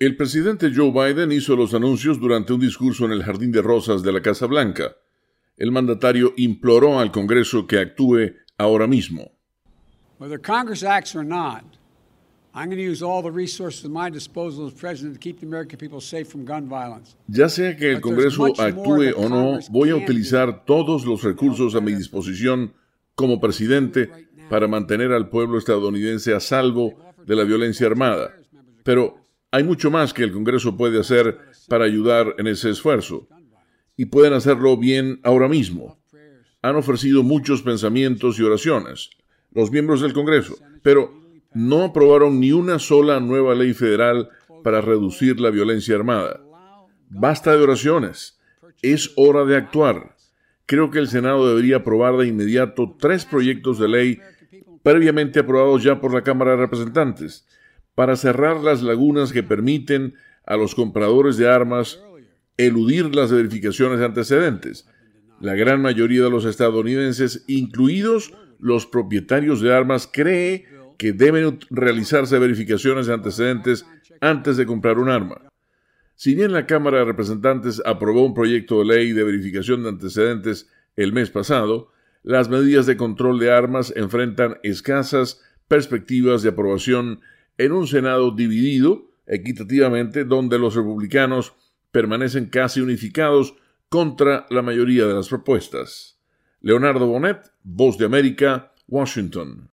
El presidente Joe Biden hizo los anuncios durante un discurso en el Jardín de Rosas de la Casa Blanca. El mandatario imploró al Congreso que actúe ahora mismo. Whether Congress acts or not, I'm going to use all the resources at my disposal as president to keep the American people safe from gun violence. Ya sea que el Congreso actúe o no, voy a utilizar todos los recursos a mi disposición como presidente para mantener al pueblo estadounidense a salvo de la violencia armada. Pero hay mucho más que el Congreso puede hacer para ayudar en ese esfuerzo. Y pueden hacerlo bien ahora mismo. Han ofrecido muchos pensamientos y oraciones, los miembros del Congreso, pero no aprobaron ni una sola nueva ley federal para reducir la violencia armada. Basta de oraciones. Es hora de actuar. Creo que el Senado debería aprobar de inmediato 3 proyectos de ley previamente aprobados ya por la Cámara de Representantes para cerrar las lagunas que permiten a los compradores de armas eludir las verificaciones de antecedentes. La gran mayoría de los estadounidenses, incluidos los propietarios de armas, cree que deben realizarse verificaciones de antecedentes antes de comprar un arma. Si bien la Cámara de Representantes aprobó un proyecto de ley de verificación de antecedentes el mes pasado, las medidas de control de armas enfrentan escasas perspectivas de aprobación en un Senado dividido equitativamente, donde los republicanos permanecen casi unificados contra la mayoría de las propuestas. Leonardo Bonet, Voz de América, Washington.